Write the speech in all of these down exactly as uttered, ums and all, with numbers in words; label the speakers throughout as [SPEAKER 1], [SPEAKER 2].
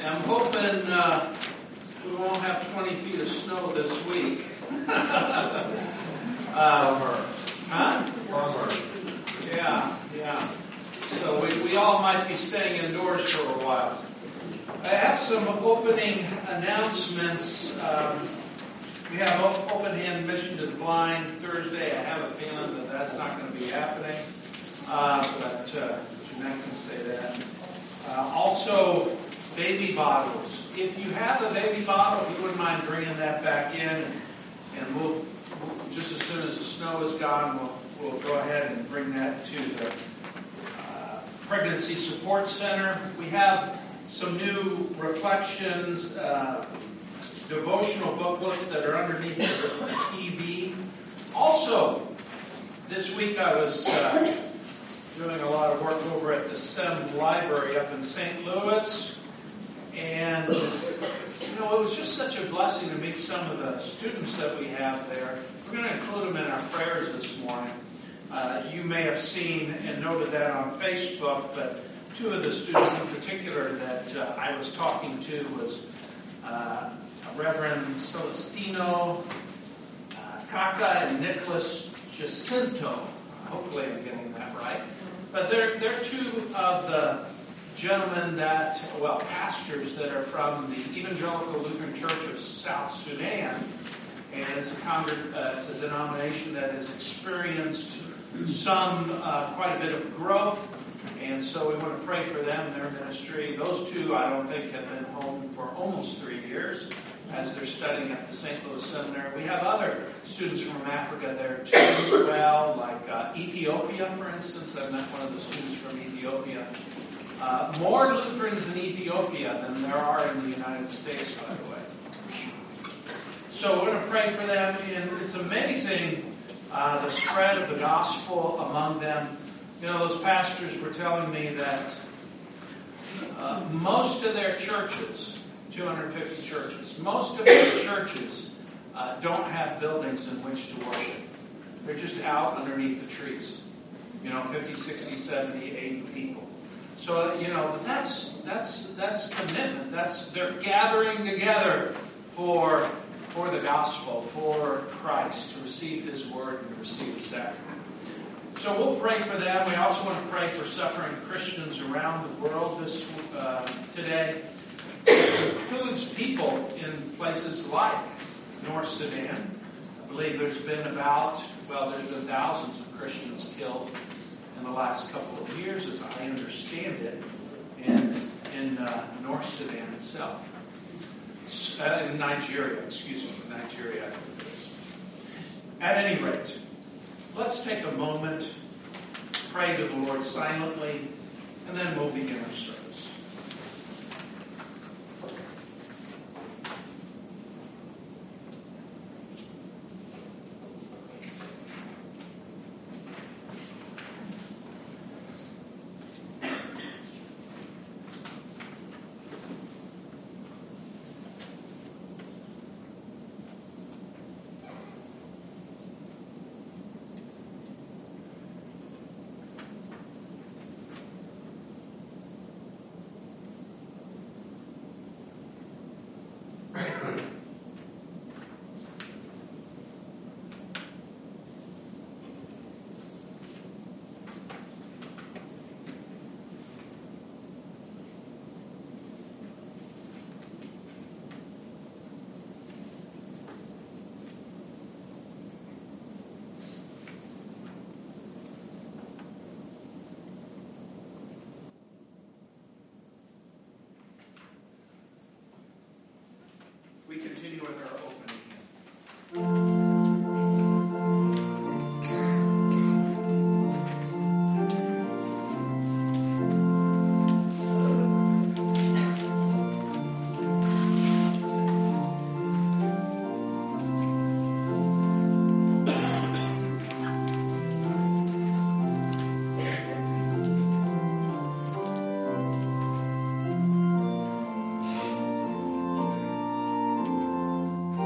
[SPEAKER 1] I'm hoping uh, we won't have twenty feet of snow this week. uh, huh?
[SPEAKER 2] Bummer.
[SPEAKER 1] Yeah, yeah. So we, we all might be staying indoors for a while. I have some opening announcements. Um, we have Open Hand Mission to the Blind Thursday. I have a feeling that that's not going to be happening. Uh, but uh, Jeanette can say that. Uh, also, baby bottles. If you have a baby bottle, if you wouldn't mind bringing that back in, and, and we'll, we'll, just as soon as the snow is gone, we'll, we'll go ahead and bring that to the uh, Pregnancy Support Center. We have some new reflections, uh, devotional booklets that are underneath the T V. Also, this week I was uh, doing a lot of work over at the SEM Library up in Saint Louis. And, you know, it was just such a blessing to meet some of the students that we have there. We're going to include them in our prayers this morning. Uh, you may have seen and noted that on Facebook, but two of the students in particular that uh, I was talking to was uh, Reverend Celestino uh, Caca and Nicholas Jacinto. Hopefully I'm getting that right. But they're, they're two of the gentlemen that, well, pastors that are from the Evangelical Lutheran Church of South Sudan. And it's a, congreg- uh, it's a denomination that has experienced some, uh, quite a bit of growth. And so we want to pray for them and their ministry. Those two, I don't think, have been home for almost three years as they're studying at the Saint Louis Seminary. We have other students from Africa there too as well, like uh, Ethiopia, for instance. I've met one of the students from Ethiopia. Uh, more Lutherans in Ethiopia than there are in the United States, by the way. So we're going to pray for them. And it's amazing uh, the spread of the gospel among them. You know, those pastors were telling me that uh, most of their churches, two hundred fifty churches, most of their churches uh, don't have buildings in which to worship. They're just out underneath the trees. You know, fifty, sixty, seventy, eighty people. So, you know, that's that's that's commitment. That's they're gathering together for for the gospel, for Christ, to receive His word and to receive the sacrament. So we'll pray for them. We also want to pray for suffering Christians around the world this uh, today. It includes people in places like North Sudan. I believe there's been about, well, there's been thousands of Christians killed in the last couple of years, as I understand it, in, in uh, North Sudan itself. Uh, in Nigeria, excuse me, Nigeria. At any rate, let's take a moment, pray to the Lord silently, and then we'll begin our service. We continue with our opening hymn.
[SPEAKER 3] Thank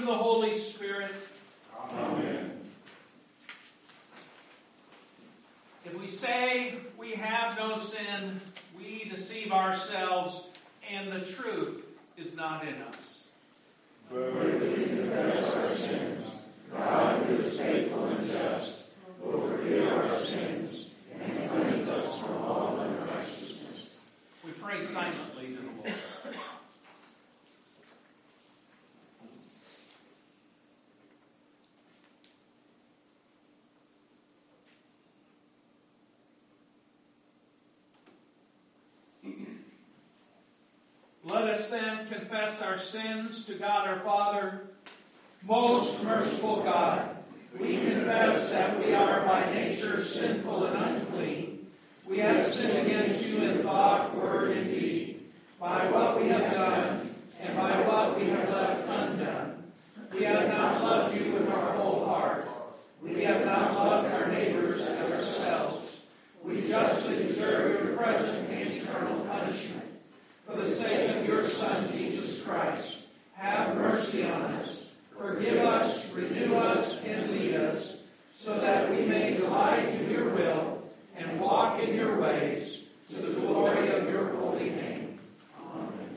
[SPEAKER 1] the Holy Spirit.
[SPEAKER 2] Amen.
[SPEAKER 1] If we say we have no sin, we deceive ourselves, and the truth is not in us.
[SPEAKER 2] But if we confess our sins, God, who is faithful and just, will forgive our sins and cleanse us from all unrighteousness.
[SPEAKER 1] We pray silently to the Lord. Let us then confess our sins to God our Father. Most merciful God, we confess that we are by nature sinful and unclean. We have sinned against you in thought, word, and deed, by what we have done and by what we have left undone. We have not loved you with our whole heart. We have not loved our neighbors as ourselves. We justly deserve your present and eternal punishment. For the sake of your Son, Jesus Christ, have mercy on us. Forgive us, renew us, and lead us, so that we may delight in your will and walk in your ways, to the glory of your holy name. Amen.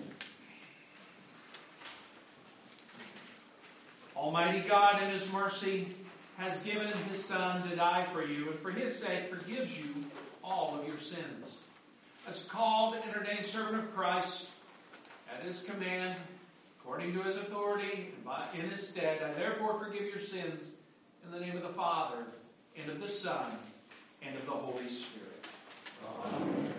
[SPEAKER 1] Almighty God, in his mercy, has given his Son to die for you, and for his sake forgives you all of your sins. As a called and ordained servant of Christ, at his command, according to his authority, and by, in his stead, I therefore forgive your sins in the name of the Father, and of the Son, and of the Holy Spirit. Amen.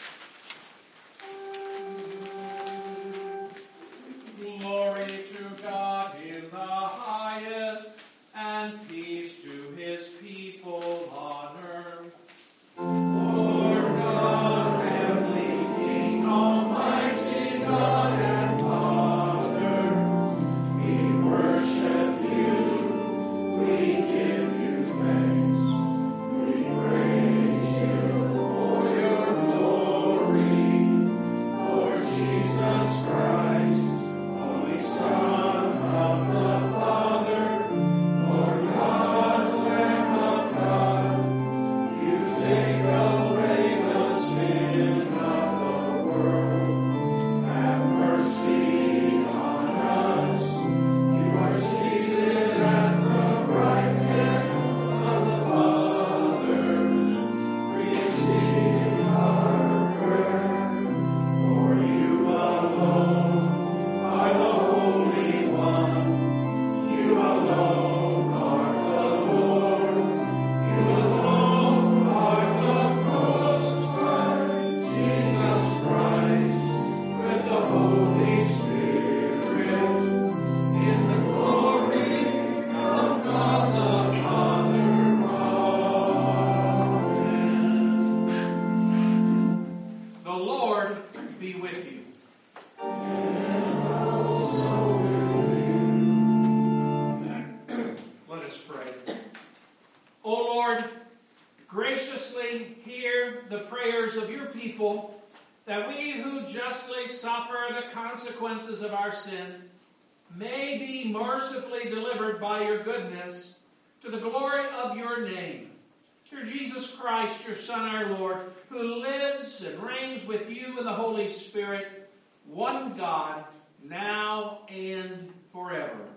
[SPEAKER 1] Glory to God in the highest, and peace to his people on earth. Lord God, heavenly King, almighty God and Father, we worship you, we give you thanks, we praise you for your glory, Lord Jesus Christ, only Son of the Father, Lord God, Lamb of God, you take away the sin of the world. Have mercy on us. You are seated at the right hand of the Father. Receive our prayer. For you alone are the Holy One. You alone are the Lord. You alone are the Most High, Jesus Christ, with the Holy Spirit, in the glory of God the Father. Amen. The Lord be with you. Let us pray. O Lord, graciously hear the prayers of your people, that we who justly suffer the consequences of our sin may be mercifully delivered by your goodness to the glory of your name. Through Jesus Christ, your Son, our Lord, who lives and reigns with you in the Holy Spirit, one God, now and forever.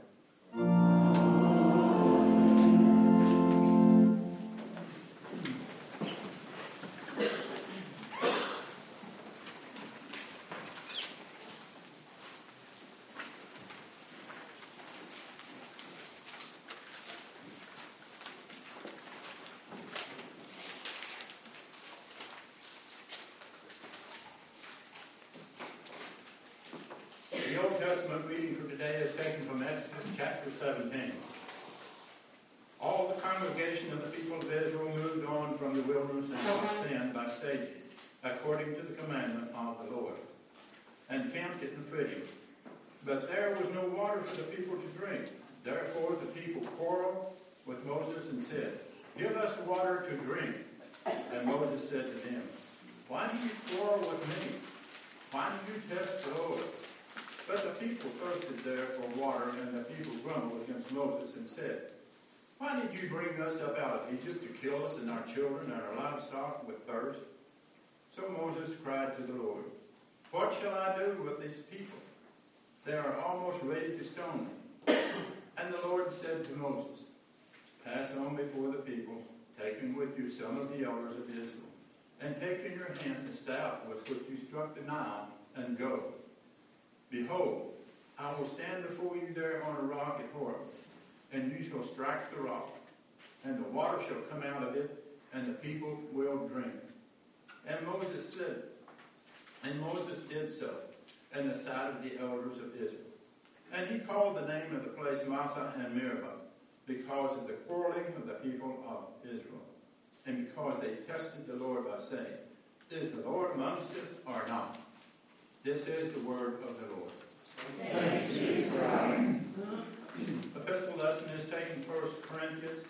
[SPEAKER 3] The Old Testament reading for today is taken from Exodus chapter seventeen. All the congregation of the people of Israel moved on from the wilderness and Mount Sin by stages, according to the commandment of the Lord, and camped at Rephidim. But there was no water for the people to drink. Therefore the people quarreled with Moses and said, "Give us water to drink." And Moses said to them, "Why do you quarrel with me? Why do you test the Lord? But the people thirsted there for water, and the people grumbled against Moses and said, Why did you bring us up out of Egypt to kill us and our children and our livestock with thirst? So Moses cried to the Lord, What shall I do with these people? They are almost ready to stone me. And the Lord said to Moses, Pass on before the people, taking with you some of the elders of Israel, and take in your hand the staff with which you struck the Nile, and go. Behold, I will stand before you there on a rock at Horeb, and you shall strike the rock, and the water shall come out of it, and the people will drink. And Moses said, and Moses did so, in the sight of the elders of Israel. And he called the name of the place Massah and Meribah, because of the quarreling of the people of Israel, and because they tested the Lord by saying, Is the Lord amongst us or not? This is the word of the Lord.
[SPEAKER 2] Thanks be to God.
[SPEAKER 3] Epistle lesson is taken First Corinthians.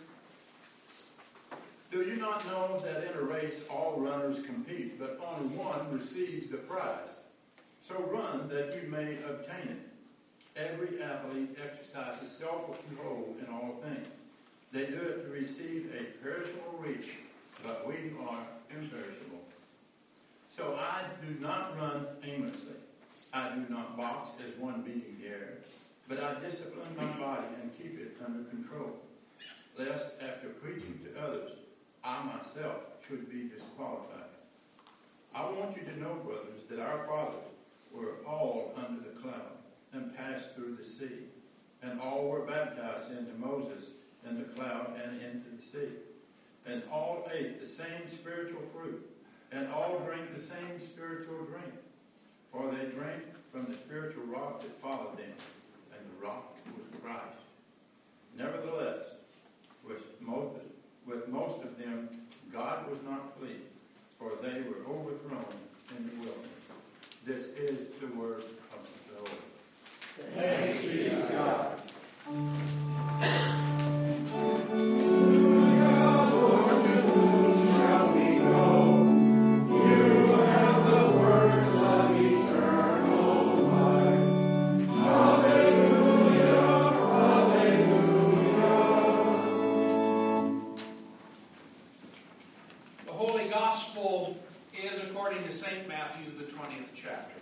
[SPEAKER 3] Do you not know that in a race all runners compete, but only one receives the prize? So run that you may obtain it. Every athlete exercises self-control in all things. They do it to receive a perishable wreath, but we are imperishable. So I do not run aimlessly. I do not box as one beating the air, but I discipline my body and keep it under control, lest after preaching to others, I myself should be disqualified. I want you to know, brothers, that our fathers were all under the cloud and passed through the sea, and all were baptized into Moses in the cloud and into the sea. And all ate the same spiritual fruit, and all drank the same spiritual drink, for they drank from the spiritual rock that followed them, and the rock was Christ. Nevertheless, with most, with most of them, God was not pleased, for they were overthrown in the wilderness. This is the word of the Lord.
[SPEAKER 2] Thanks be to God.
[SPEAKER 1] Saint Matthew, the twentieth chapter.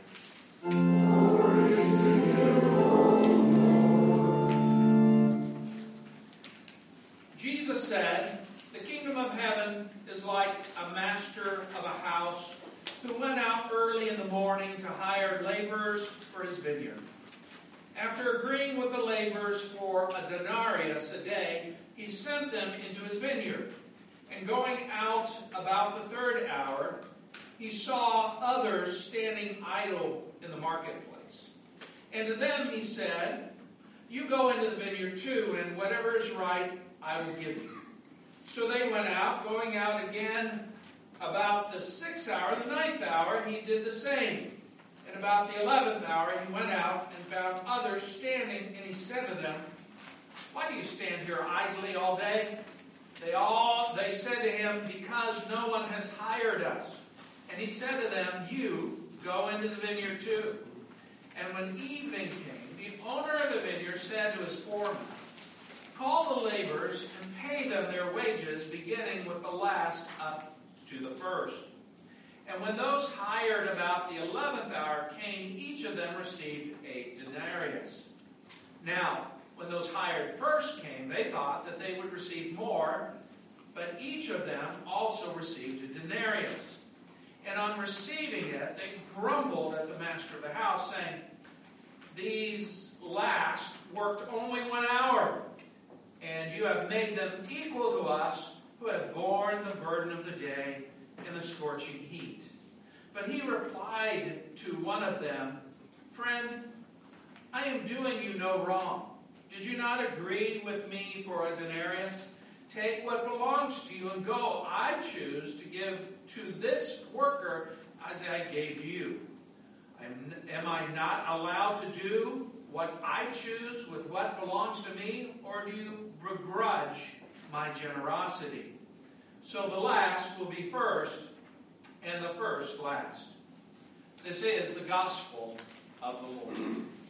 [SPEAKER 1] Jesus said, The kingdom of heaven is like a master of a house who went out early in the morning to hire laborers for his vineyard. After agreeing with the laborers for a denarius a day, he sent them into his vineyard. And going out about the third hour, he saw others standing idle in the marketplace. And to them he said, You go into the vineyard too, and whatever is right I will give you. So they went out. Going out again about the sixth hour, the ninth hour, he did the same. And about the eleventh hour he went out and found others standing, and he said to them, Why do you stand here idly all day? They all they said to him, Because no one has hired us. And he said to them, You go into the vineyard too. And when evening came, the owner of the vineyard said to his foreman, Call the laborers and pay them their wages, beginning with the last up to the first. And when those hired about the eleventh hour came, each of them received a denarius. Now, when those hired first came, they thought that they would receive more, but each of them also received a denarius. And on receiving it, they grumbled at the master of the house, saying, These last worked only one hour, and you have made them equal to us, who have borne the burden of the day in the scorching heat. But he replied to one of them, Friend, I am doing you no wrong. Did you not agree with me for a denarius? Take what belongs to you and go. I choose to give to this worker as I gave to you. Am, am I not allowed to do what I choose with what belongs to me, or do you begrudge my generosity? So the last will be first, and the first last. This is the gospel of the Lord.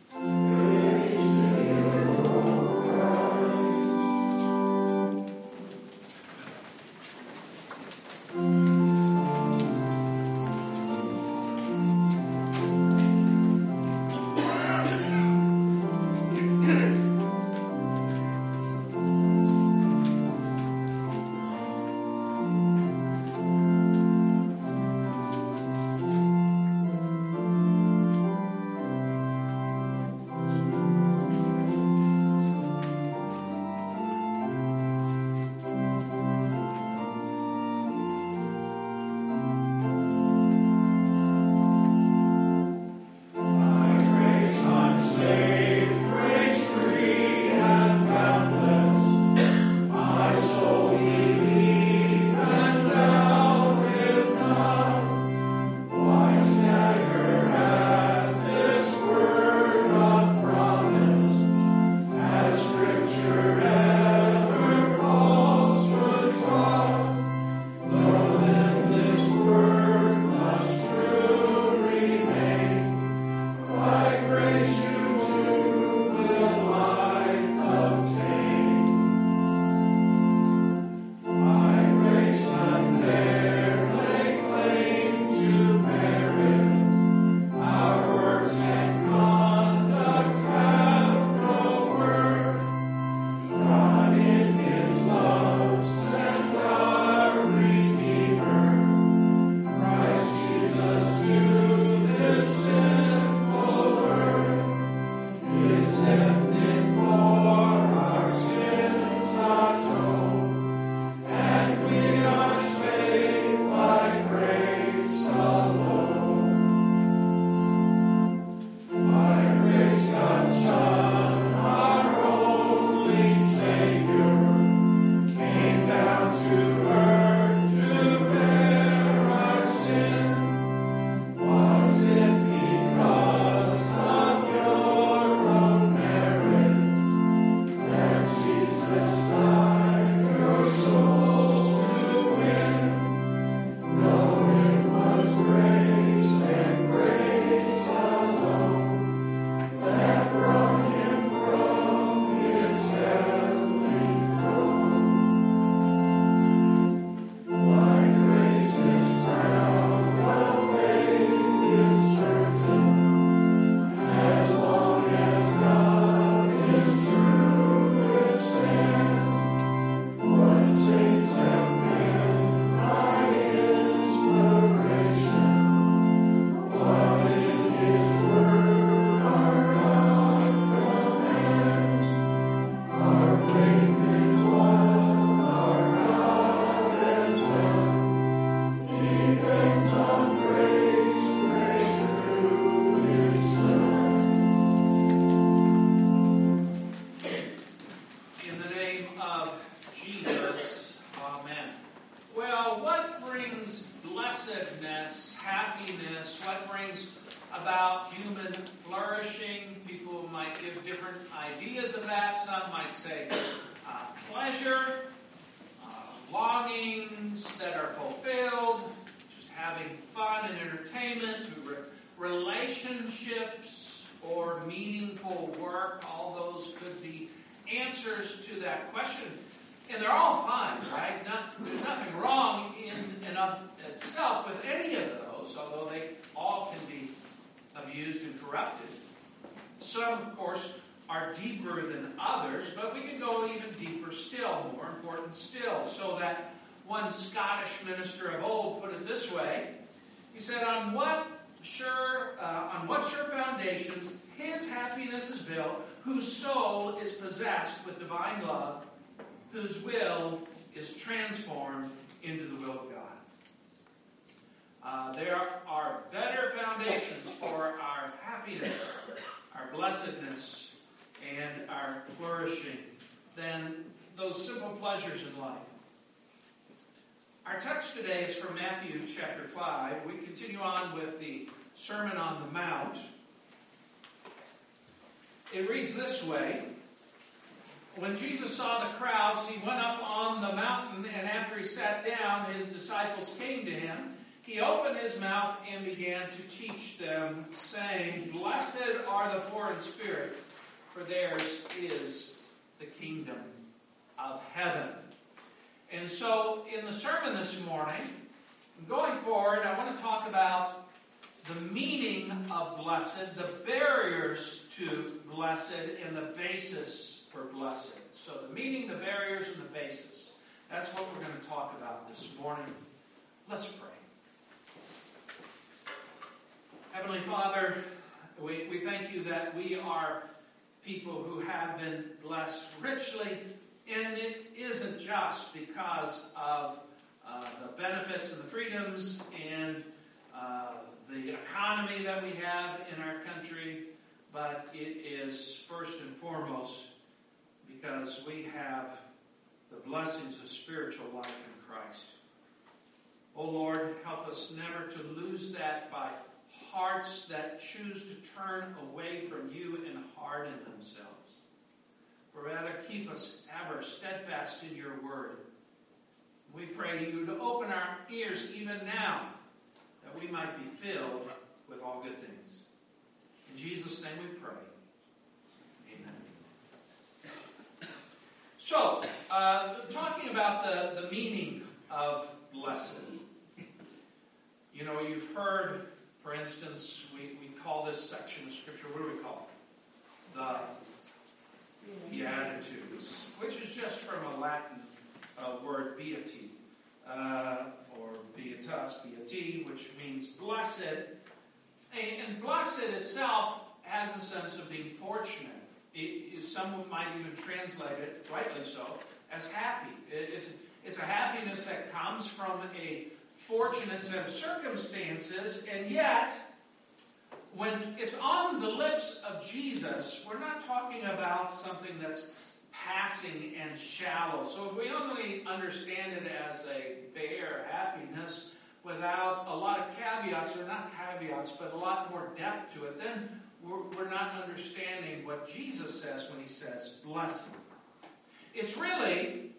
[SPEAKER 1] about human flourishing. People might give different ideas of that. Some might say uh, pleasure, uh, longings that are fulfilled, just having fun and entertainment, re- relationships or meaningful work. All those could be answers to that question. And they're all fine, right? Not, there's nothing wrong in and of itself with any of those, although they all can be abused and corrupted. Some, of course, are deeper than others, but we can go even deeper still, more important still, so that one Scottish minister of old put it this way. He said, on what sure, uh, on what sure foundations his happiness is built, whose soul is possessed with divine love, whose will is transformed into the will of God. Uh, there are better foundations for our happiness, our blessedness, and our flourishing than those simple pleasures in life. Our text today is from Matthew chapter five. We continue on with the Sermon on the Mount. It reads this way. When Jesus saw the crowds, he went up on the mountain, and after he sat down, his disciples came to him, He opened his mouth and began to teach them, saying, Blessed are the poor in spirit, for theirs is the kingdom of heaven. And so, in the sermon this morning, going forward, I want to talk about the meaning of blessed, the barriers to blessed, and the basis for blessed. So the meaning, the barriers, and the basis. That's what we're going to talk about this morning. Let's pray. Heavenly Father, we, we thank you that we are people who have been blessed richly, and it isn't just because of uh, the benefits and the freedoms and uh, the economy that we have in our country, but it is first and foremost because we have the blessings of spiritual life in Christ. Oh Lord, help us never to lose that by hearts that choose to turn away from you and harden themselves. But rather keep us ever steadfast in your word. We pray you to open our ears even now, that we might be filled with all good things. In Jesus' name we pray. Amen. So, uh, talking about the, the meaning of blessed. You know, you've heard, for instance, we, we call this section of Scripture, what do we call it? The Beatitudes, which is just from a Latin uh, word, beati, uh, or beatus, beati, which means blessed. And blessed itself has a sense of being fortunate. It, it, some might even translate it, rightly so, as happy. It, it's, it's a happiness that comes from a fortunate set of circumstances, and yet, when it's on the lips of Jesus, we're not talking about something that's passing and shallow. So if we only understand it as a bare happiness without a lot of caveats, or not caveats, but a lot more depth to it, then we're, we're not understanding what Jesus says when he says blessing. It's really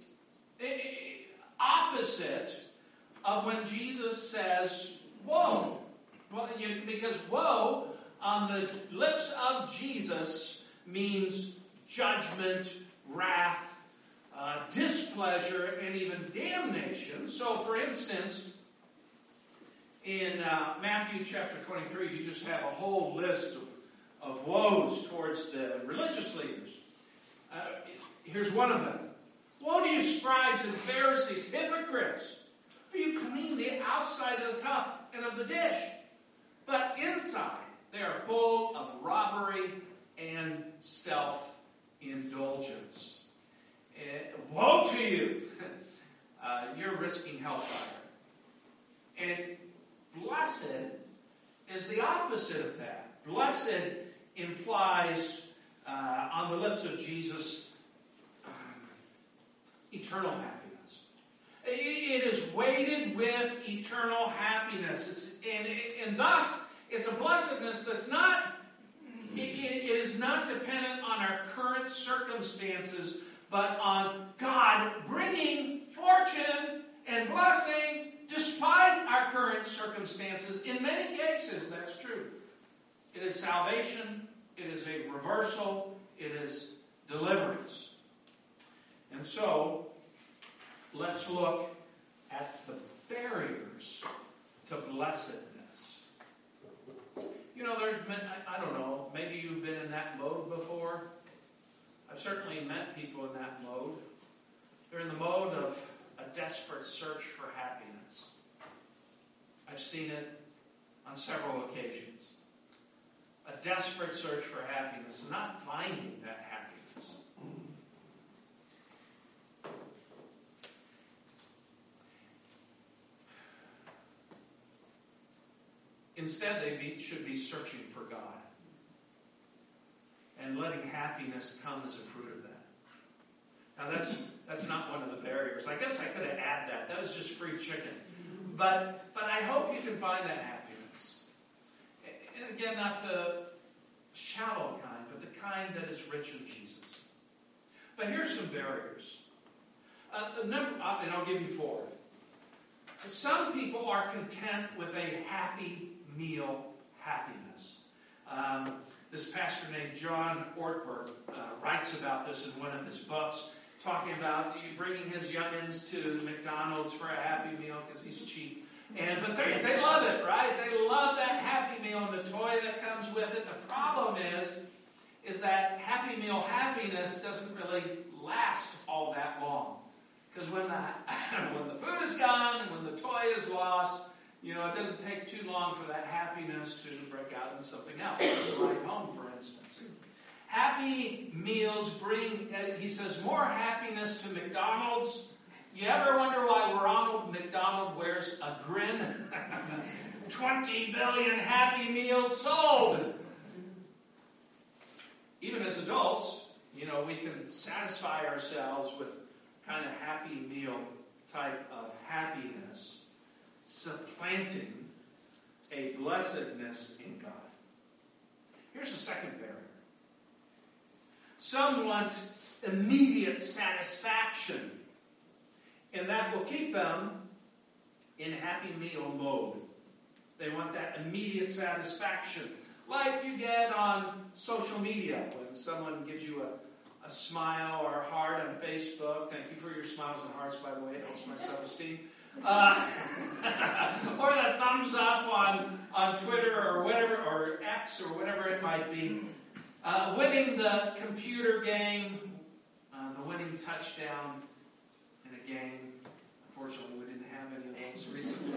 [SPEAKER 1] opposite of when Jesus says woe. Well, you, because woe on the lips of Jesus means judgment, wrath, uh, displeasure, and even damnation. So, for instance, in uh, Matthew chapter twenty-three, you just have a whole list of, of woes towards the religious leaders. Uh, here's one of them. Woe to you, scribes and Pharisees, hypocrites! For you clean the outside of the cup and of the dish, but inside they are full of robbery and self-indulgence. Uh, woe to you! uh, you're risking hellfire. And blessed is the opposite of that. Blessed implies, uh, on the lips of Jesus, um, eternal happiness. It is weighted with eternal happiness. It's, and, and thus, it's a blessedness that's not, it, it is not dependent on our current circumstances, but on God bringing fortune and blessing despite our current circumstances. In many cases, that's true. It is salvation. It is a reversal. It is deliverance. And so, let's look at the barriers to blessedness. You know, there's been, I, I don't know, maybe you've been in that mode before. I've certainly met people in that mode. They're in the mode of a desperate search for happiness. I've seen it on several occasions. A desperate search for happiness, and not finding that happiness. Instead, they be, should be searching for God and letting happiness come as a fruit of that. Now, that's that's not one of the barriers. I guess I could have added that. That was just free chicken. But but I hope you can find that happiness. And again, not the shallow kind, but the kind that is rich in Jesus. But here's some barriers. Uh, the number, and I'll give you four. Some people are content with a happy meal happiness. Um, this pastor named John Ortberg uh, writes about this in one of his books, talking about bringing his youngins to McDonald's for a happy meal because he's cheap. And but they, they love it, right? They love that happy meal and the toy that comes with it. The problem is, is that happy meal happiness doesn't really last all that long. Because when the when the food is gone and when the toy is lost, you know, it doesn't take too long for that happiness to break out in something else. The ride home, for instance. Happy meals bring, he says, more happiness to McDonald's. You ever wonder why Ronald McDonald wears a grin? twenty billion happy meals sold. Even as adults, you know, we can satisfy ourselves with kind of happy meal type of happiness, supplanting a blessedness in God. Here's the second barrier. Some want immediate satisfaction, and that will keep them in happy meal mode. They want that immediate satisfaction, like you get on social media when someone gives you a a smile or a heart on Facebook. Thank you for your smiles and hearts, by the way. It helps my self-esteem. Uh, or the thumbs up on, on Twitter or whatever, or X or whatever it might be. Uh, winning the computer game, uh, the winning touchdown in a game. Unfortunately, we didn't have any of those recently.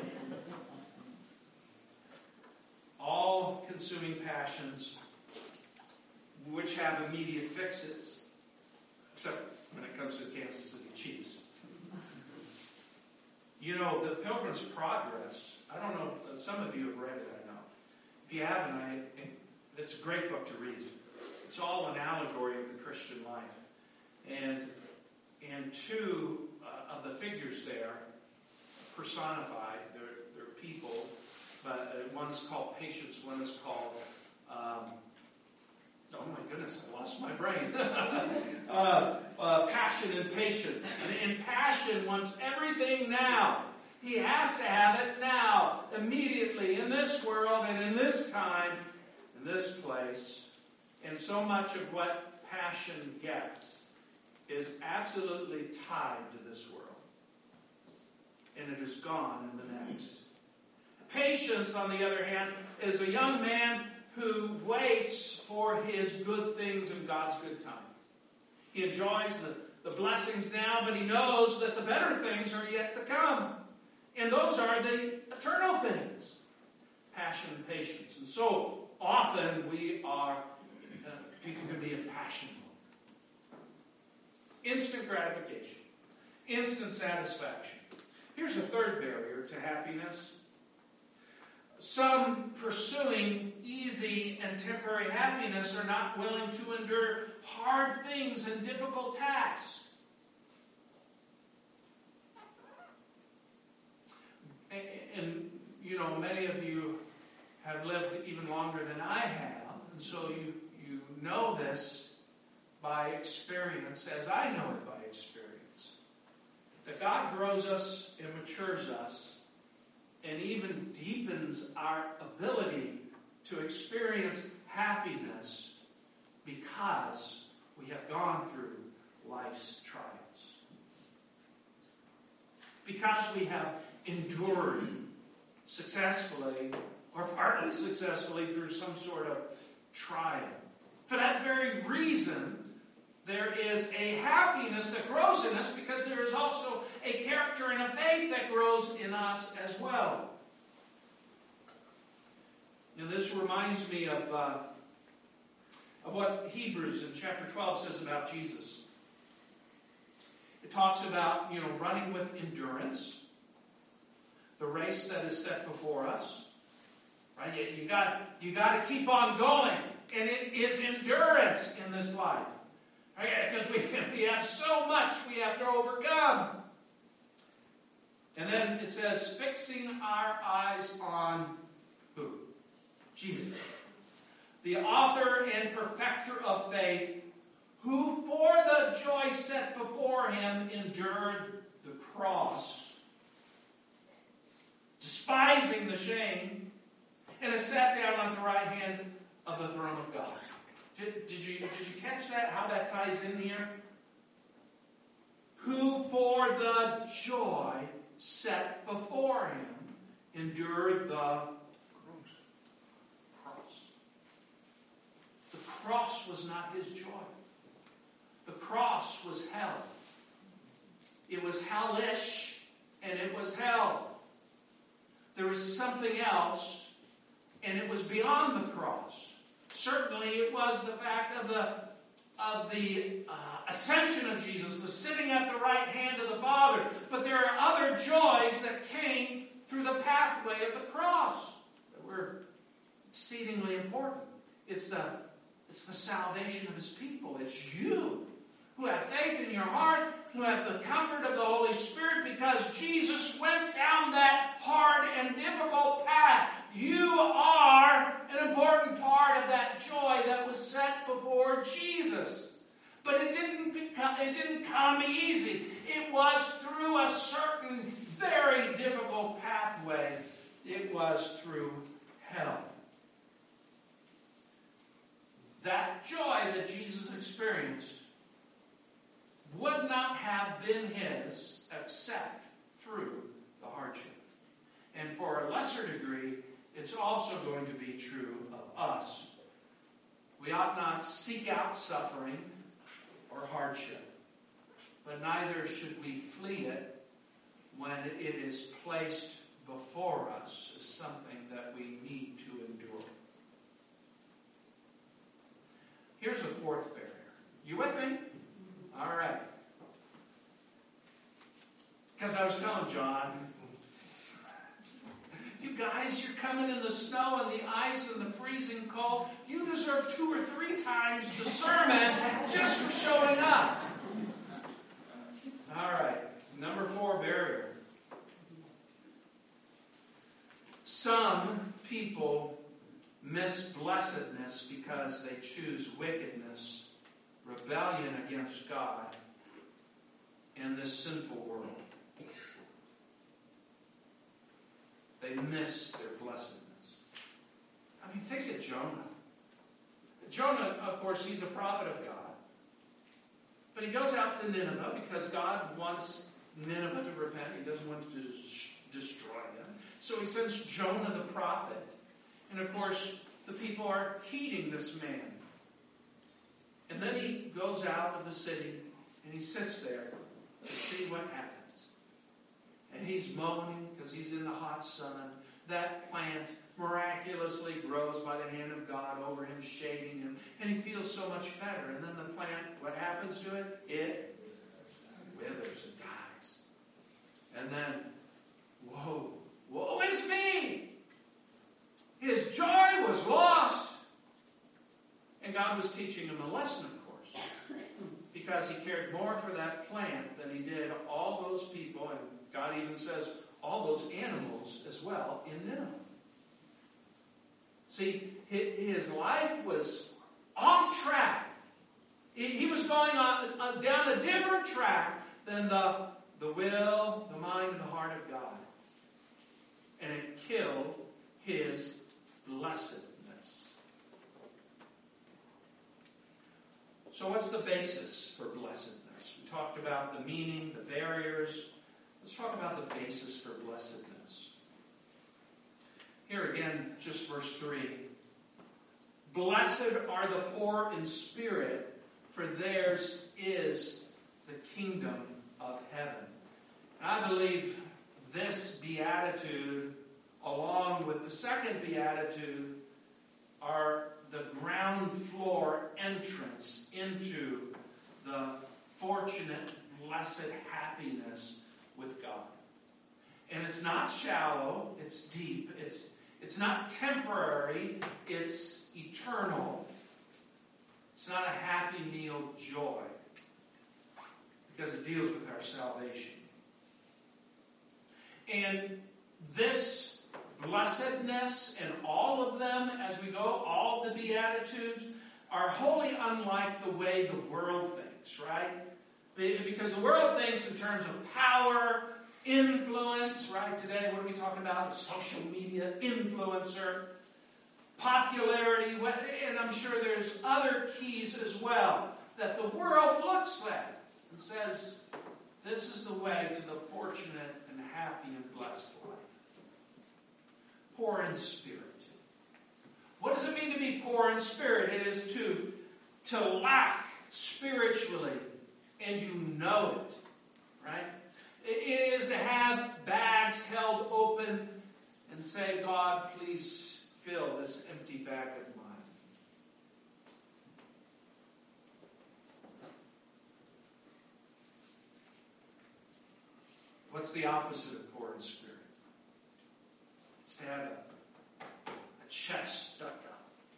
[SPEAKER 1] All consuming passions which have immediate fixes. Except when it comes to Kansas City Chiefs. You know, the Pilgrim's Progress, I don't know, some of you have read it, I know. If you haven't, I, it's a great book to read. It's all an allegory of the Christian life. And, and two uh, of the figures there personify, they're, they're people, but uh, one's called Patience, one is called... Um, Oh my goodness, I lost my brain. uh, uh, passion and patience. And in passion wants everything now. He has to have it now, immediately, in this world and in this time, in this place. And so much of what passion gets is absolutely tied to this world. And it is gone in the next. Patience, on the other hand, is a young man who waits for his good things in God's good time. He enjoys the, the blessings now, but he knows that the better things are yet to come. And those are the eternal things. Passion and patience. And so often we are, uh, people can be impassioned. Instant gratification. Instant satisfaction. Here's a third barrier to happiness. Some pursuing easy and temporary happiness are not willing to endure hard things and difficult tasks. And, and, you know, many of you have lived even longer than I have, and so you, you know this by experience, as I know it by experience. That God grows us and matures us and even deepens our ability to experience happiness because we have gone through life's trials. Because we have endured successfully or partly successfully through some sort of trial. For that very reason, there is a happiness that grows in us because there is also a character and a faith that grows in us as well. And this reminds me of, uh, of what Hebrews in chapter twelve says about Jesus. It talks about, you know, running with endurance, the race that is set before us. Right? You, you got you got to keep on going, and it is endurance in this life. Because we, we have so much we have to overcome. And then it says, fixing our eyes on who? Jesus. The author and perfecter of faith, who for the joy set before him endured the cross, despising the shame, and has sat down at the right hand of the throne of God. Did, did you, did you catch that? How that ties in here? Who for the joy set before him endured the cross. The cross was not his joy. The cross was hell. It was hellish, and it was hell. There was something else, and it was beyond the cross. Certainly it was the fact of the, of the uh, ascension of Jesus, the sitting at the right hand of the Father. But there are other joys that came through the pathway of the cross that were exceedingly important. It's the, it's the salvation of his people. It's you who have faith in your heart, who have the comfort of the Holy Spirit, because Jesus went down that hard and difficult path. You are an important part of that joy that was set before Jesus. But it didn't become, it didn't come easy. It was through a certain very difficult pathway. It was through hell. That joy that Jesus experienced would not have been his except through the hardship. And for a lesser degree, it's also going to be true of us. We ought not seek out suffering or hardship, but neither should we flee it when it is placed before us as something that we need to endure. Here's a fourth barrier. You with me? All right. Because I was telling John, you guys, you're coming in the snow and the ice and the freezing cold. You deserve two or three times the sermon just for showing up. All right. Number four barrier. Some people miss blessedness because they choose wickedness, rebellion against God, in this sinful world. They miss their blessedness. I mean, think of Jonah. Jonah, of course, he's a prophet of God. But he goes out to Nineveh because God wants Nineveh to repent. He doesn't want to destroy them. So he sends Jonah the prophet. And of course, the people are heeding this man. And then he goes out of the city and he sits there to see what happens. And he's moaning because he's in the hot sun. That plant miraculously grows by the hand of God over him, shading him. And he feels so much better. And then the plant, what happens to it? It withers and dies. And then, whoa, woe is me! His joy was lost. And God was teaching him a lesson, of course. Because he cared more for that plant than he did all those people, and God even says all those animals as well in Nineveh. See, his life was off track. He was going on down a different track than the, the will, the mind, and the heart of God. And it killed his blessedness. So what's the basis for blessedness? We talked about the meaning, the barriers. Let's talk about the basis for blessedness. Here again, just verse three. Blessed are the poor in spirit, for theirs is the kingdom of heaven. And I believe this beatitude, along with the second beatitude, are the ground floor entrance into the fortunate, blessed happiness with God. And it's not shallow, it's deep, it's, it's not temporary, it's eternal. It's not a happy meal joy, because it deals with our salvation. And this blessedness and all of them, as we go, all the Beatitudes, are wholly unlike the way the world thinks, right? Because the world thinks in terms of power Influence, right? Today, what are we talking about? Social media, influencer, popularity, and I'm sure there's other keys as well that the world looks at and says, this is the way to the fortunate and happy and blessed life. Poor in spirit. What does it mean to be poor in spirit? It is to, to lack spiritually, and you know it, right? It is to have bags held open and say, God, please fill this empty bag of mine. What's the opposite of poor in spirit? It's to have a, a chest stuck up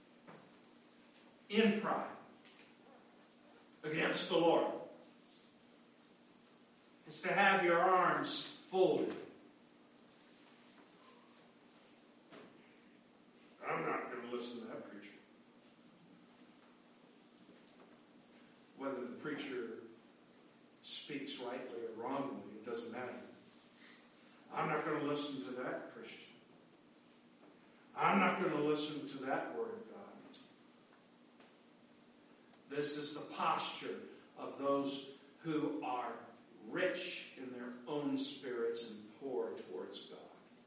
[SPEAKER 1] in pride against the Lord. It's to have your arms folded. I'm not going to listen to that preacher. Whether the preacher speaks rightly or wrongly, it doesn't matter. I'm not going to listen to that Christian. I'm not going to listen to that Word of God. This is the posture of those who are rich in their own spirits and poor towards God.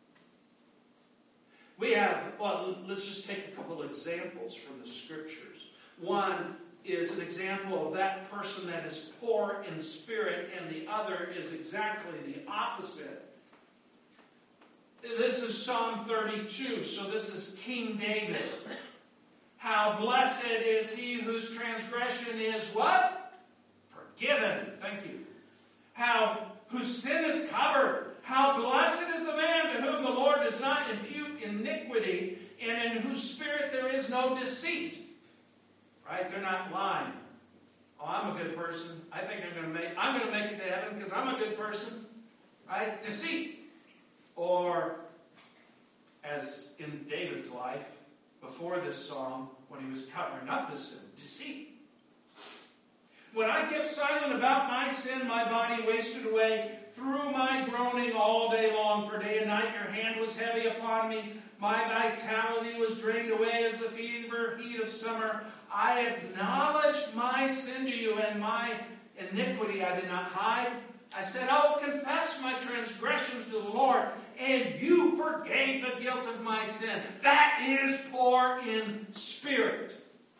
[SPEAKER 1] We have, well, let's just take a couple of examples from the Scriptures. One is an example of that person that is poor in spirit, and the other is exactly the opposite. This is Psalm thirty-two, so this is King David. How blessed is he whose transgression is what? Forgiven. Thank you. How whose sin is covered. How blessed is the man to whom the Lord does not impute iniquity, and in whose spirit there is no deceit. Right? They're not lying. Oh, I'm a good person. I think I'm going to make I'm going to make it to heaven because I'm a good person. Right? Deceit. Or, as in David's life, before this psalm, when he was covering up his sin, deceit. When I kept silent about my sin, my body wasted away through my groaning all day long. For day and night your hand was heavy upon me. My vitality was drained away as the fever heat of summer. I acknowledged my sin to you, and my iniquity I did not hide. I said, I will confess my transgressions to the Lord, and you forgave the guilt of my sin. That is poor in spirit.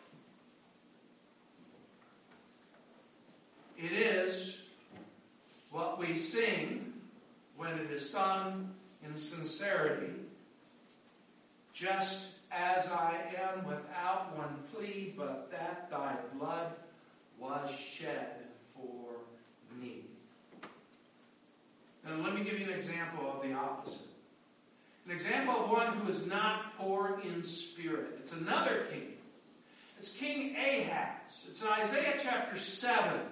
[SPEAKER 1] It is what we sing when it is sung in sincerity. Just as I am without one plea, but that thy blood was shed for me. Now let me give you an example of the opposite. An example of one who is not poor in spirit. It's another king. It's King Ahaz. It's in Isaiah chapter seven.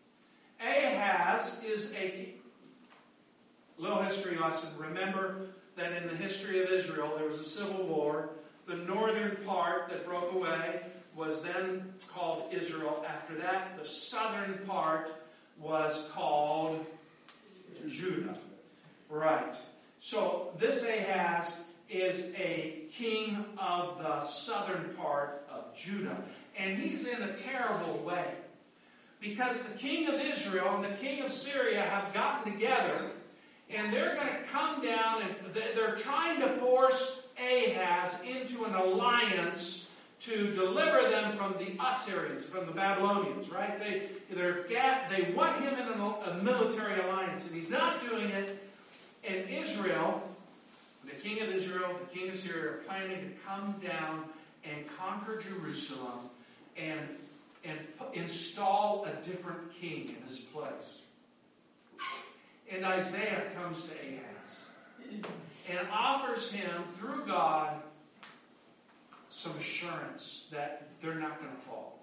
[SPEAKER 1] Ahaz is a little history lesson. Remember that in the history of Israel there was a civil war. The northern part that broke away was then called Israel. After that, the southern part was called Judah. Right. So this Ahaz is a king of the southern part of Judah. And he's in a terrible way. Because the king of Israel and the king of Syria have gotten together, and they're going to come down, and they're trying to force Ahaz into an alliance to deliver them from the Assyrians, from the Babylonians, right? They, they're, they want him in a, a military alliance, and he's not doing it. And Israel, the king of Israel, the king of Syria, are planning to come down and conquer Jerusalem and, and install a different king in his place. And Isaiah comes to Ahaz and offers him, through God, some assurance that they're not going to fall.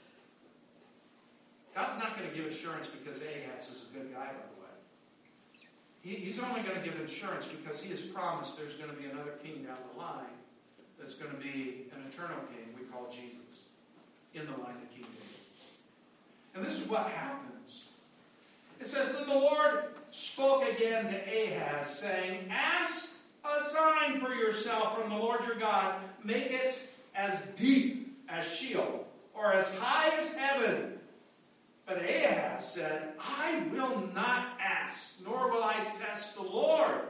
[SPEAKER 1] God's not going to give assurance because Ahaz is a good guy, by the way. He, he's only going to give assurance because he has promised there's going to be another king down the line that's going to be an eternal king we call Jesus, in the line of King David. And this is what happens. It says, then the Lord spoke again to Ahaz, saying, ask a sign for yourself from the Lord your God. Make it as deep as Sheol, or as high as heaven. But Ahaz said, I will not ask, nor will I test the Lord.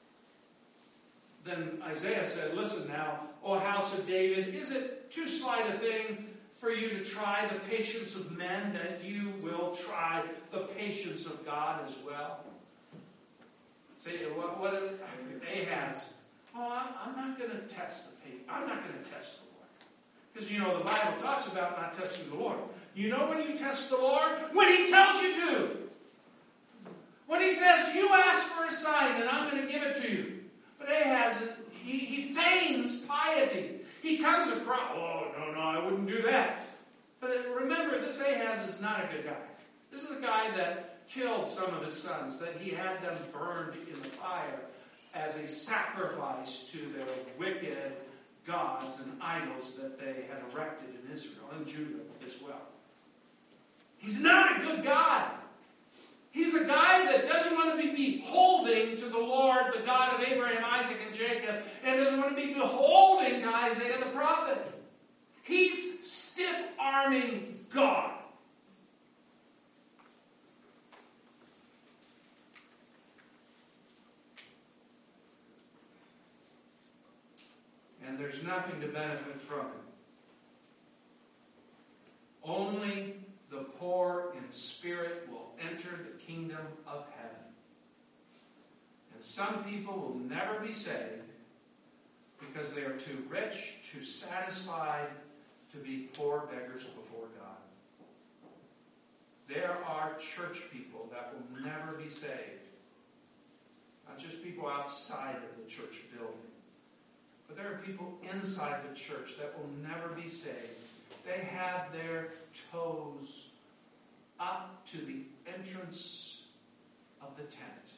[SPEAKER 1] Then Isaiah said, listen now, O house of David, is it too slight a thing for you to try the patience of men, that you will try the patience of God as well? Say, what, what Ahaz, oh, I'm, I'm not going to test the patience. I'm not going to test the Lord. Because, you know, the Bible talks about not testing the Lord. You know when you test the Lord? When He tells you to. When He says, you ask for a sign and I'm going to give it to you. But Ahaz, he, he feigns piety. He comes across, oh, no, no, I wouldn't do that. But remember, this Ahaz is not a good guy. This is a guy that killed some of his sons, that he had them burned in the fire as a sacrifice to their wicked gods and idols that they had erected in Israel and Judah as well. He's not a good guy. He's a guy that doesn't want to be beholding to the Lord, the God of Abraham, Isaac, and Jacob, and doesn't want to be beholding to Isaiah the prophet. He's stiff-arming God. And there's nothing to benefit from it. Only the poor in spirit will enter the kingdom of heaven. And some people will never be saved because they are too rich, too satisfied to be poor beggars before God. There are church people that will never be saved. Not just people outside of the church building. But there are people inside the church that will never be saved. They have their toes up to the entrance of the tent.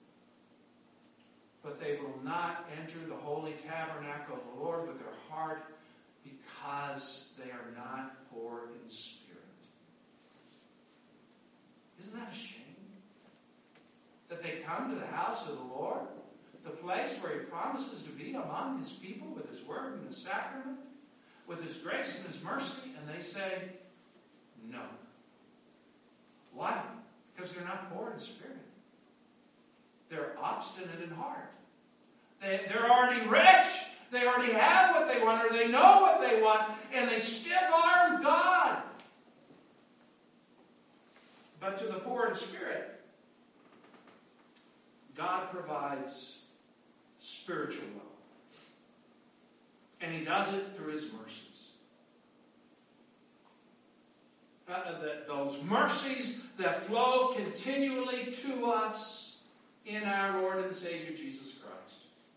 [SPEAKER 1] But they will not enter the holy tabernacle of the Lord with their heart because they are not poor in spirit. Isn't that a shame? That they come to the house of the Lord, the place where He promises to be among His people with His word and His sacrament, with His grace and His mercy, and they say, no. Why? Because they're not poor in spirit. They're obstinate in heart. They, they're already rich. They already have what they want, or they know what they want, and they stiff-arm God. But to the poor in spirit, God provides spiritual wealth. And He does it through His mercies. Uh, that those mercies that flow continually to us in our Lord and Savior Jesus Christ.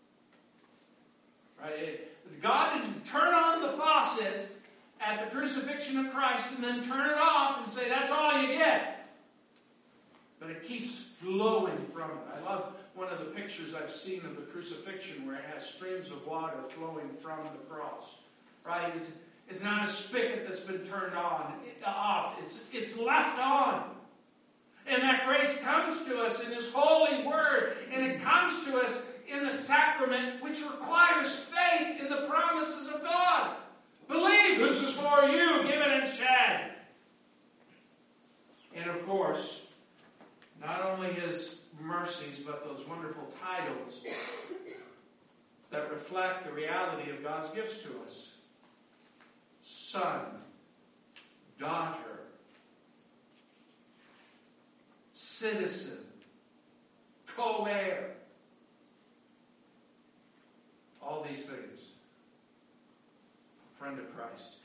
[SPEAKER 1] Right? God didn't turn on the faucet at the crucifixion of Christ and then turn it off and say, that's all you get. But it keeps flowing from it. I love one of the pictures I've seen of the crucifixion where it has streams of water flowing from the cross. Right? It's, it's not a spigot that's been turned on, off. It's, it's left on. And that grace comes to us in His holy word. And it comes to us in the sacrament, which requires faith in the promises of God. Believe this is for you, given and shed. And of course, not only His mercies, but those wonderful titles that reflect the reality of God's gifts to us. Son, daughter, citizen, co-heir. All these things. Friend of Christ.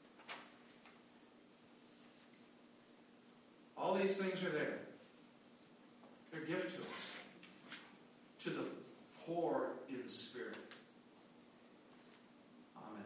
[SPEAKER 1] All these things are there. They're a gift to us. To the poor in spirit. Amen.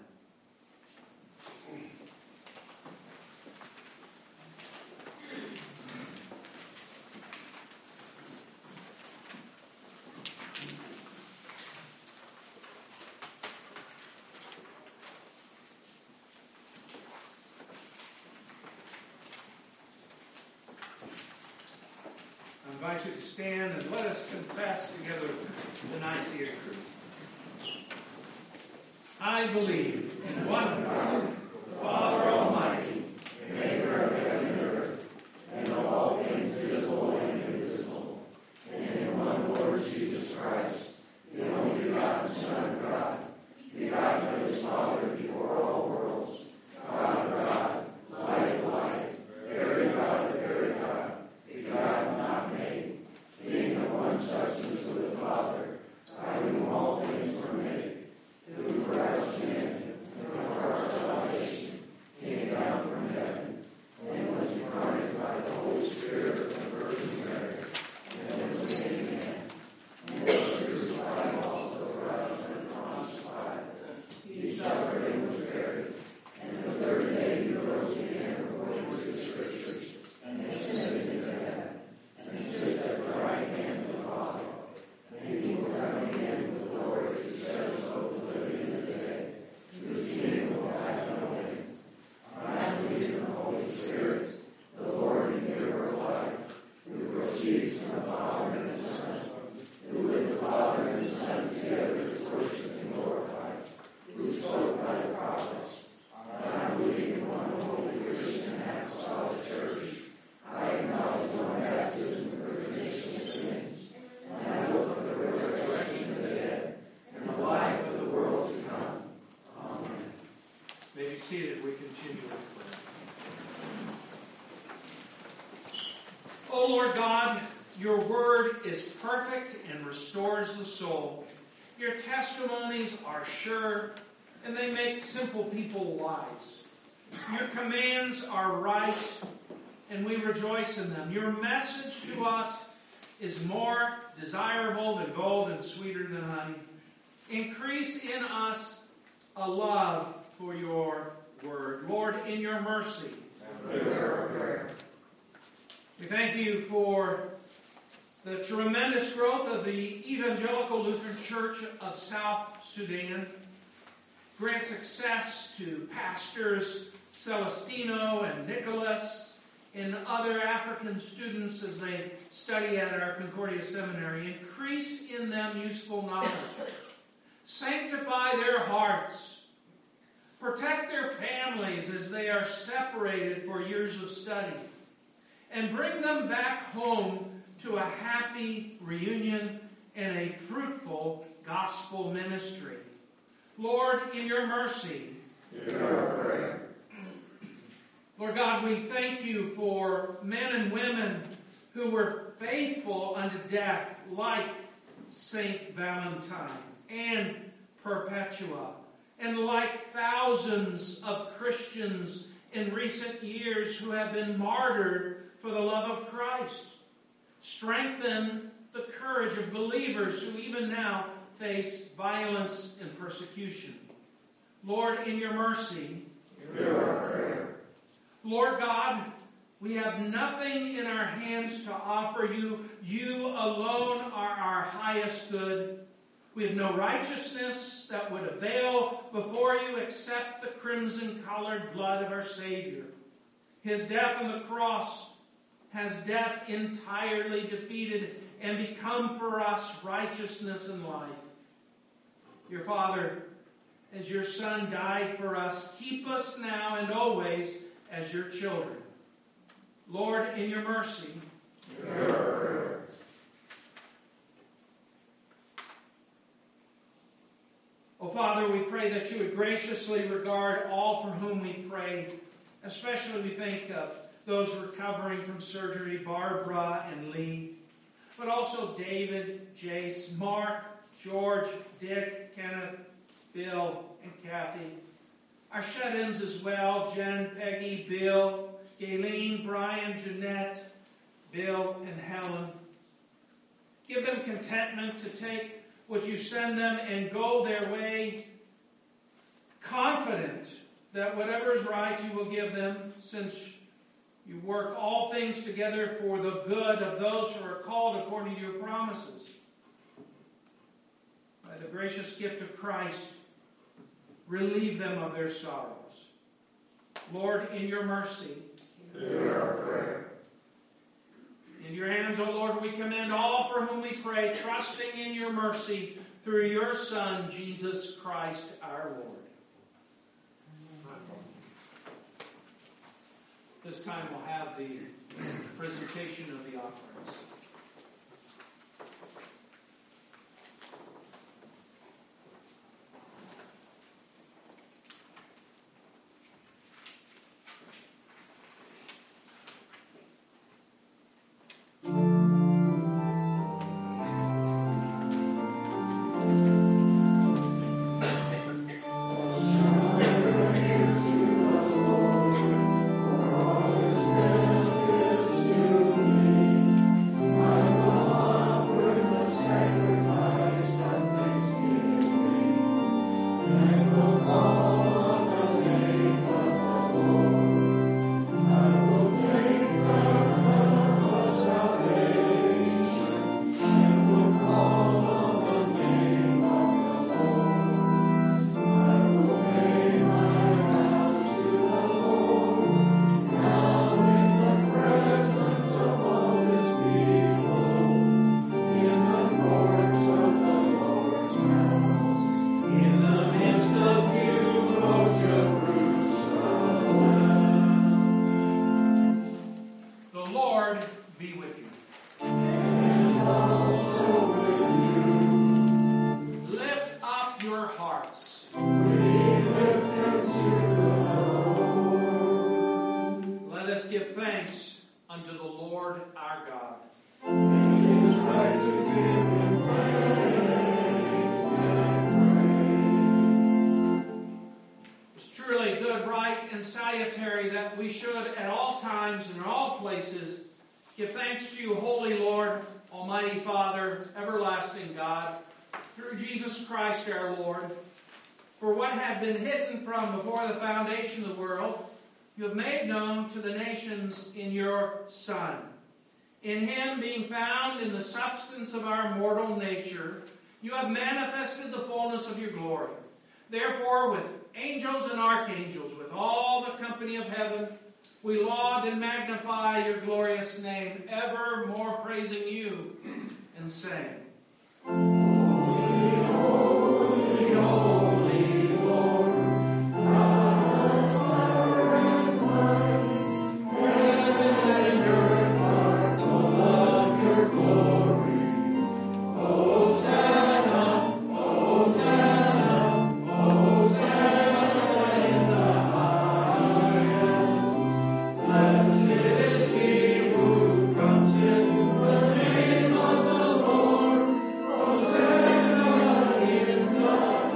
[SPEAKER 1] invite you to stand and let us confess together the Nicene Creed. I believe in one God, the Father Almighty, maker of heaven and earth, and of all things visible and invisible, and in one Lord Jesus Christ, the only begotten Son of God, begotten of his Father before all worlds, God of God, light of light, very God of very God, begotten, not made, being of one substance with the Father, by whom all things were made, who for our sin and for our salvation came down from heaven, and was incarnate by the Holy Spirit of the Virgin Mary, and was made man, and was crucified also for us in Pontius Pilate. He suffered and was buried, and the third day he rose again according to the Scriptures, and ascended into heaven, and sits at the right hand of the Father. And he will come again with glory to judge both the living and the dead, whose kingdom will have no end. I believe in the Holy Spirit, the Lord and giver of life, who proceeds from the Father and the Son, who with the Father and the Son together is worshipped and glorified, who spoke by the prophets. I believe in one holy Christian apostolic church. I acknowledge one baptism for the remission of sins, and I look for the resurrection of the dead and the life of the world to come. Amen. May be seated. We continue with prayer. O Lord God, your word is perfect and restores the soul. Your testimonies are sure, and they make simple people wise. Your commands are right, and we rejoice in them. Your message to us is more desirable than gold and sweeter than honey. Increase in us a love for your word. Lord, in your mercy, we thank you for the tremendous growth of the Evangelical Lutheran Church of South Sudan. Grant success to pastors Celestino and Nicholas and other African students as they study at our Concordia Seminary. Increase in them useful knowledge. Sanctify their hearts. Protect their families as they are separated for years of study. And bring them back home to a happy reunion and a fruitful gospel ministry. Lord, in your mercy, hear our prayer. Lord God, we thank you for men and women who were faithful unto death, like Saint Valentine and Perpetua, and like thousands of Christians in recent years who have been martyred for the love of Christ. Strengthen the courage of believers who even now face violence and persecution. Lord, in your mercy, hear our prayer. Lord God, we have nothing in our hands to offer you. You alone are our highest good. We have no righteousness that would avail before you except the crimson-colored blood of our Savior. His death on the cross has death entirely defeated and become for us righteousness and life. Dear Father, as your Son died for us, keep us now and always as your children. Lord, in your mercy, hear our prayer. Oh, Father, we pray that you would graciously regard all for whom we pray. Especially we think of those recovering from surgery, Barbara and Lee, but also David, Jace, Mark, George, Dick, Kenneth, Bill, and Kathy. Our shut-ins as well, Jen, Peggy, Bill, Gayleen, Brian, Jeanette, Bill, and Helen. Give them contentment to take what you send them and go their way, confident that whatever is right you will give them, since you work all things together for the good of those who are called according to your promises. By the gracious gift of Christ, relieve them of their sorrows. Lord, in your mercy, hear our prayer. In your hands hands, O Lord, we commend all for whom we pray, trusting in your mercy through your Son, Jesus Christ our Lord. This time we'll have the presentation of the offerings. We should at all times and in all places give thanks to you, Holy Lord, Almighty Father, everlasting God, through Jesus Christ our Lord. For what had been hidden from before the foundation of the world, you have made known to the nations in your Son. In him, being found in the substance of our mortal nature, you have manifested the fullness of your glory. Therefore, with angels and archangels, with all the company of heaven, we laud and magnify your glorious name, evermore praising you and saying, Holy, holy, holy Lord, God, power and might, heaven and earth are full of your glory. Hosanna, Hosanna, Hosanna in the highest. Blessed is he who comes in the name of the Lord. Hosanna in the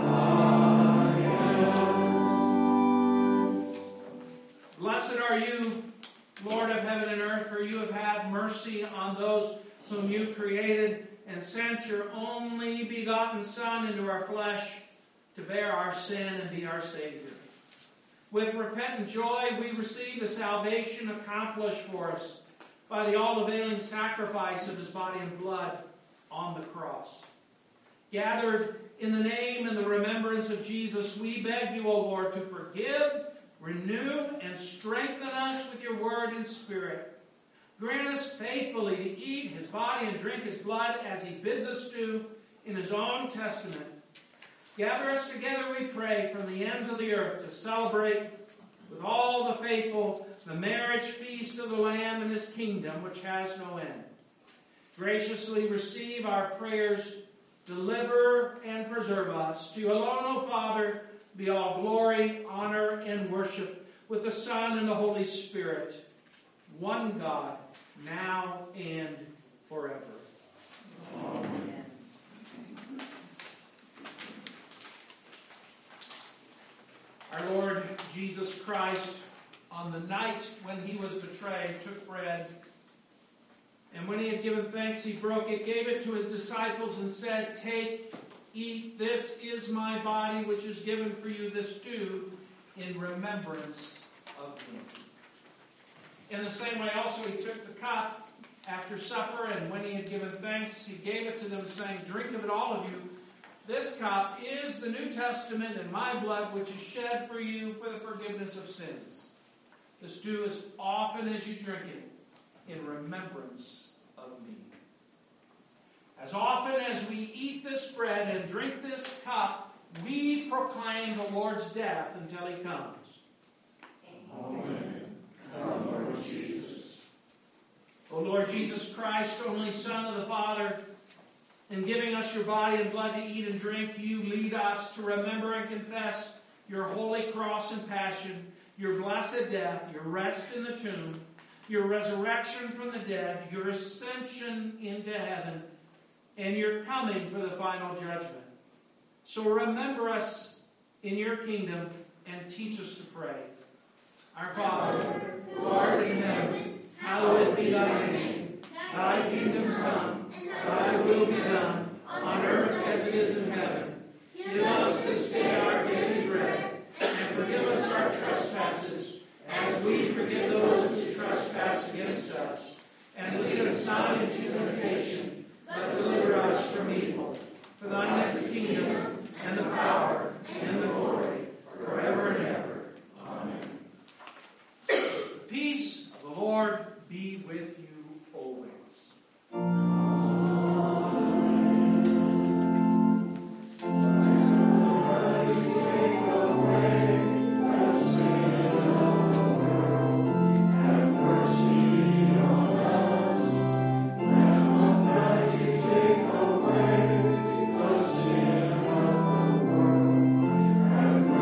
[SPEAKER 1] highest. Blessed are you, Lord of heaven and earth, for you have had mercy on those whom you created and sent your only begotten Son into our flesh to bear our sin and be our Savior. With repentant joy, we receive the salvation accomplished for us by the all-availing sacrifice of his body and blood on the cross. Gathered in the name and the remembrance of Jesus, we beg you, O Lord, to forgive, renew, and strengthen us with your word and spirit. Grant us faithfully to eat his body and drink his blood as he bids us do in his own testament. Gather us together, we pray, from the ends of the earth to celebrate with all the faithful the marriage feast of the Lamb and his kingdom, which has no end. Graciously receive our prayers, deliver and preserve us. To you alone, O Father, be all glory, honor, and worship with the Son and the Holy Spirit, one God, now and forever. Amen. Our Lord Jesus Christ, on the night when he was betrayed, took bread, and when he had given thanks, he broke it, gave it to his disciples, and said, Take, eat, this is my body, which is given for you. This do in remembrance of me. In the same way also he took the cup after supper, and when he had given thanks, he gave it to them, saying, Drink of it, all of you. This cup is the New Testament in my blood, which is shed for you for the forgiveness of sins. This do as often as you drink it in remembrance of me. As often as we eat this bread and drink this cup, we proclaim the Lord's death until he comes.
[SPEAKER 2] Amen. Come, Lord Jesus.
[SPEAKER 1] O Lord Jesus Christ, only Son of the Father, in giving us your body and blood to eat and drink, you lead us to remember and confess your holy cross and passion, your blessed death, your rest in the tomb, your resurrection from the dead, your ascension into heaven, and your coming for the final judgment. So remember us in your kingdom and teach us to pray. Our Father, who art in heaven, hallowed be thy name. Thy kingdom come, thy will be done, on earth as it is in heaven. Give us this day our daily bread, and forgive us our trespasses, as we forgive those who trespass against us. And lead us not into temptation, but deliver us from evil. For thine is the kingdom, and the power, and the glory, forever and ever. Amen. The peace of the Lord be with you always.
[SPEAKER 2] Have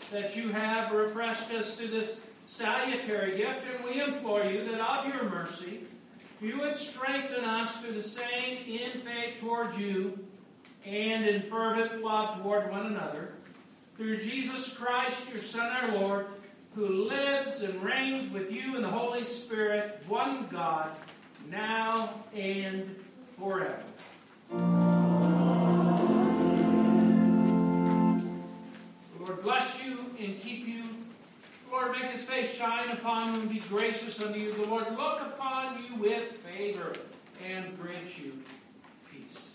[SPEAKER 1] that you have refreshed us through this salutary gift, and we implore you that of your mercy you would strengthen us through the same in faith toward you and in fervent love toward one another, through Jesus Christ, your Son, our Lord, who lives and reigns with you in the Holy Spirit, one God, now and forever. The Lord bless you and keep you. The Lord make his face shine upon you and be gracious unto you. The Lord look upon you with favor and grant you peace.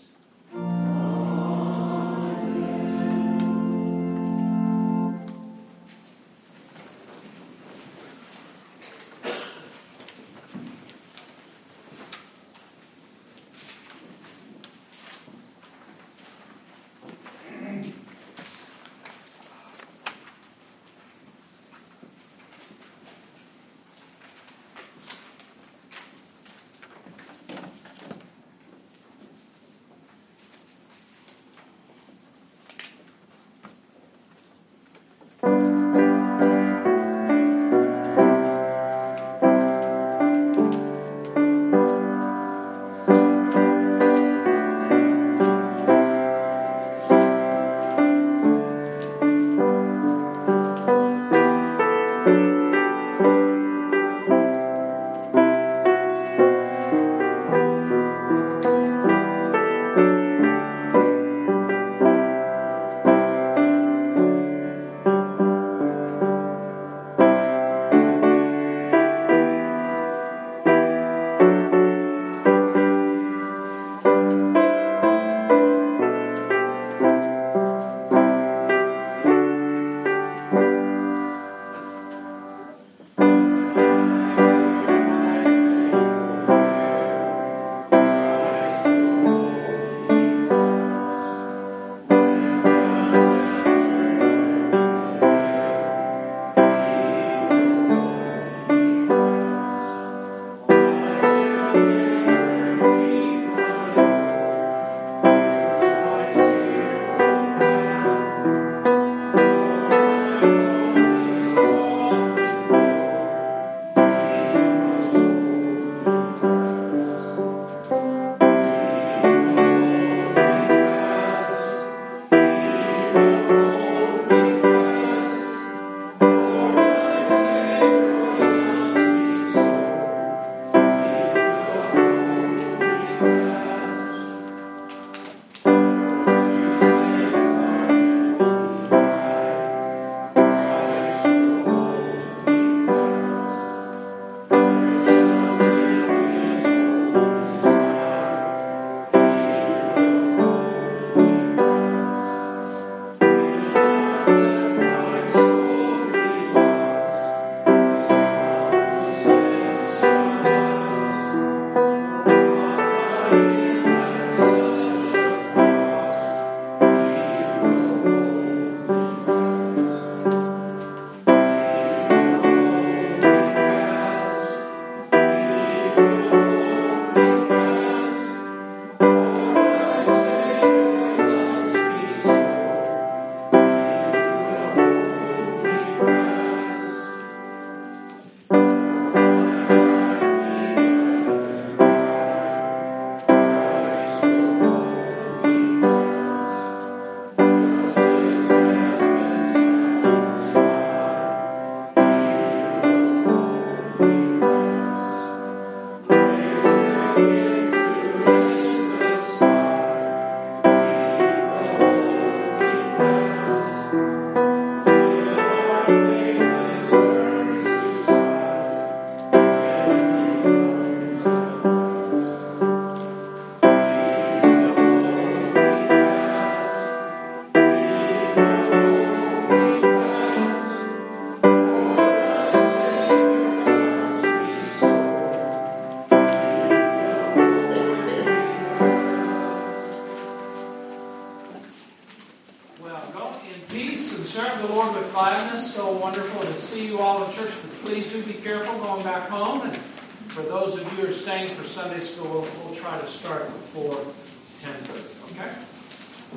[SPEAKER 1] So wonderful to see you all in church, but please do be careful going back home. And for those of you who are staying for Sunday school, we'll, we'll try to start before ten thirty, okay?